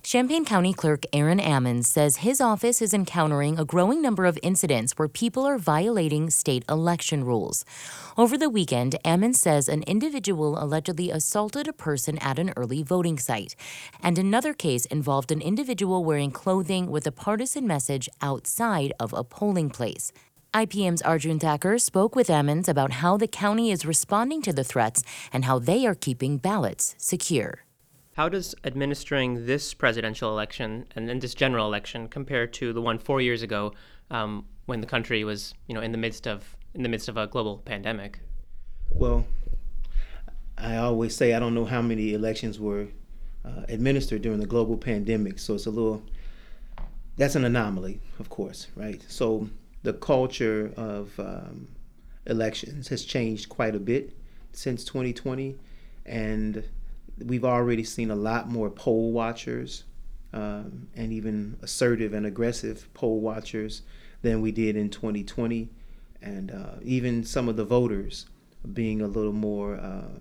Champaign County Clerk Aaron Ammons says his office is encountering a growing number of incidents where people are violating state election rules. Over the weekend, Ammons says an individual allegedly assaulted a person at an early voting site, and another case involved an individual wearing clothing with a partisan message outside of a polling place. IPM's Arjun Thakur spoke with Ammons about how the county is responding to the threats and how they are keeping ballots secure. How does administering this presidential election and then this general election compare to the one 4 years ago, when the country was, in the midst of a global pandemic? Well, I always say I don't know how many elections were administered during the global pandemic, so that's an anomaly, of course, right? So the culture of elections has changed quite a bit since 2020, and we've already seen a lot more poll watchers and even assertive and aggressive poll watchers than we did in 2020. And even some of the voters being a little more,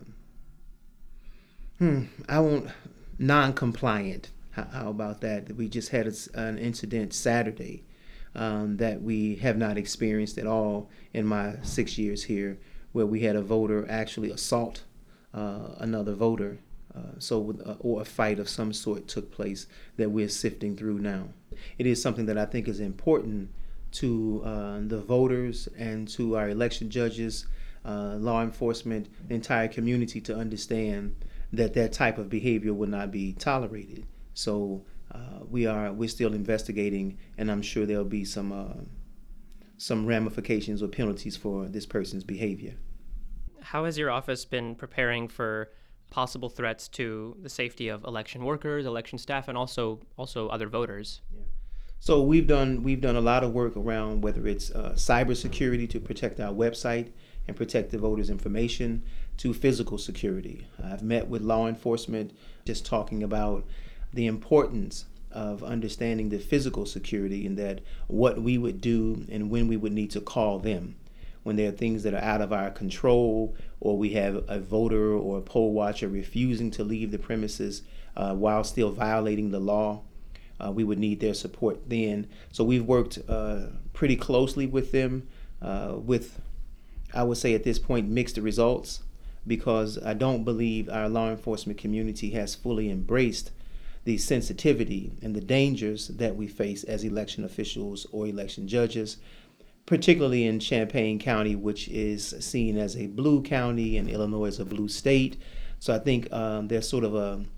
non-compliant. How about that? We just had an incident Saturday that we have not experienced at all in my 6 years here, where we had a voter actually assault another voter. Or a fight of some sort took place that we're sifting through now. It is something that I think is important to the voters and to our election judges, law enforcement, the entire community to understand that type of behavior will not be tolerated. So we're still investigating, and I'm sure there'll be some ramifications or penalties for this person's behavior. How has your office been preparing for possible threats to the safety of election workers, election staff, and also other voters? Yeah. So we've done a lot of work around whether it's cybersecurity to protect our website and protect the voters' information, to physical security. I've met with law enforcement just talking about the importance of understanding the physical security and that what we would do and when we would need to call them when there are things that are out of our control, or we have a voter or a poll watcher refusing to leave the premises while still violating the law. We would need their support then. So we've worked pretty closely with them with, I would say at this point, mixed results, because I don't believe our law enforcement community has fully embraced the sensitivity and the dangers that we face as election officials or election judges, particularly in Champaign County, which is seen as a blue county and Illinois is a blue state. So I think there's sort of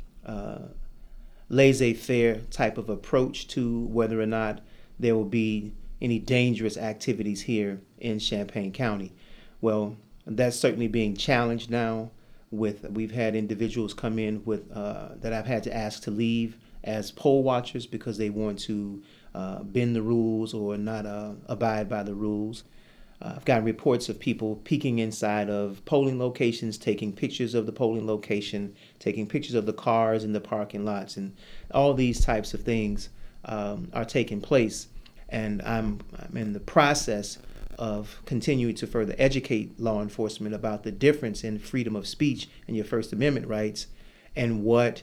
a laissez-faire type of approach to whether or not there will be any dangerous activities here in Champaign County. Well, that's certainly being challenged now. We've had individuals come in with that I've had to ask to leave as poll watchers because they want to bend the rules or not abide by the rules. I've gotten reports of people peeking inside of polling locations, taking pictures of the polling location, taking pictures of the cars in the parking lots, and all these types of things are taking place. And I'm in the process of continuing to further educate law enforcement about the difference in freedom of speech and your First Amendment rights and what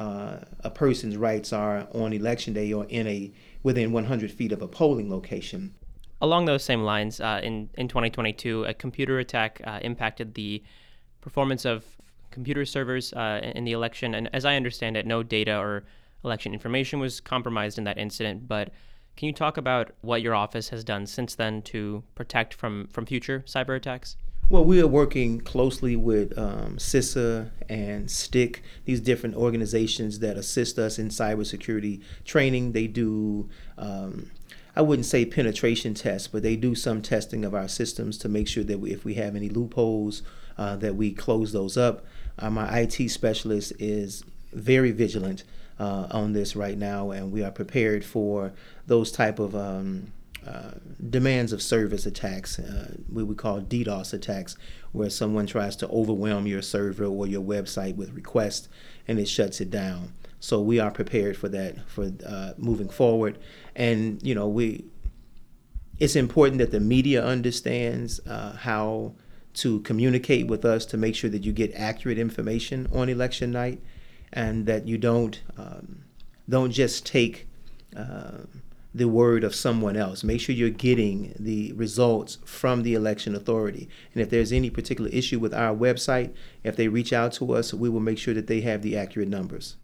a person's rights are on election day or within 100 feet of a polling location. Along those same lines, in 2022, a computer attack impacted the performance of computer servers in the election. And as I understand it, no data or election information was compromised in that incident. But can you talk about what your office has done since then to protect from future cyber attacks? Well, we are working closely with CISA and STIC, these different organizations that assist us in cybersecurity training. They do, I wouldn't say penetration tests, but they do some testing of our systems to make sure that if we have any loopholes, that we close those up. My IT specialist is very vigilant on this right now, and we are prepared for those type of demands of service attacks, what we call DDoS attacks, where someone tries to overwhelm your server or your website with requests and it shuts it down. So we are prepared for that for moving forward. And it's important that the media understands how to communicate with us to make sure that you get accurate information on election night, and that you don't don't just take the word of someone else. Make sure you're getting the results from the election authority. And if there's any particular issue with our website, if they reach out to us, we will make sure that they have the accurate numbers.